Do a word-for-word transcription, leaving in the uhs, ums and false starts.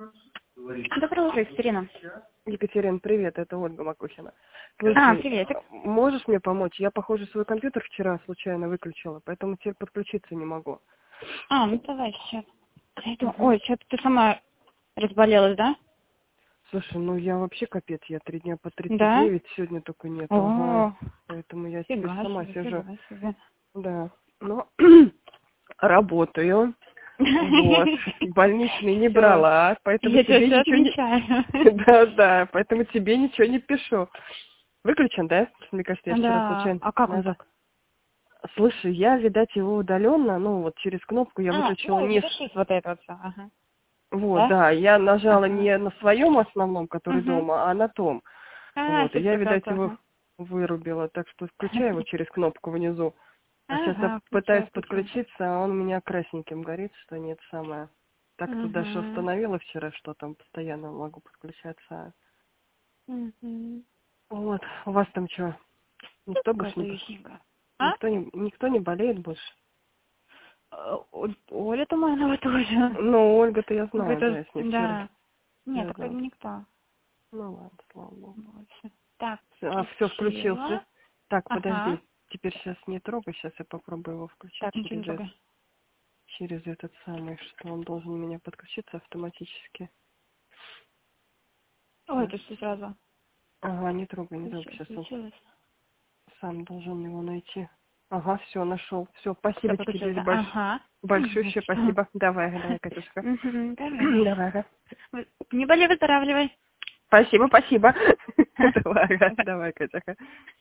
Доброе утро, Екатерина. Екатерина, привет, это Ольга Макухина. Слушай, А, приветик. можешь мне помочь? Я, похоже, свой компьютер вчера случайно выключила, поэтому теперь подключиться не могу. А, ну давай сейчас. Угу. Ой, что-то ты сама разболелась, да? Слушай, ну я вообще капец, я три дня по тридцать Да? девять, сегодня только нет. О, Ага. Поэтому я теперь фига сама себе, сижу. фига себе. Да. Но работаю. Вот. Больничный не Всё. брала, поэтому Я тебя тебе все ничего не... отмечаю. Да, да, поэтому тебе ничего не пишу. Выключен, да? Мне кажется, я вчера Да, случайно а как он нажала. так? Слушай, я, видать, его удаленно, ну вот через кнопку я А, выключила ну, низ. завершить вот это вот все, ага. Вот, Да? да, я нажала Ага. не на своем основном, который Угу. дома, а на том. А, Вот, и я, супер, видать, как, его ага. вырубила, так что включаю его через кнопку внизу. А сейчас я Ага, включила, пытаюсь включила. подключиться, а он у меня красненьким горит, что нет самое. Так туда же Угу. установила вчера, что там постоянно могу подключаться. Угу. Вот, у вас там что? Никто больше не... Козлищенька. А? Никто не, никто не болеет больше? Э, О- Оля Туманова тоже. Ну, Ольга-то я знаю, да, Какой-то, я с ней вчера да. Нет, так связывалась. никто Ну ладно, слава богу. больше. Так, А, все, включился. включила. Так, Ага. подожди. Теперь сейчас не трогай, сейчас я попробую его включить Так, ничего не через это, трогай. через этот самый, что он должен у меня подключиться автоматически. Ой, Сейчас. это что сразу? Ага, не трогай, не трогай, Включи- сейчас он Включилось. сам должен его найти. Ага, все, нашел. Все, Все, спасибо тебе подключился. больш... Ага. большое Значит, спасибо. Давай, давай, Катюшка. мгм, давай. Давай, ага. Не болей, выздоравливай. Спасибо, спасибо. Давай, ага, давай, Катюшка.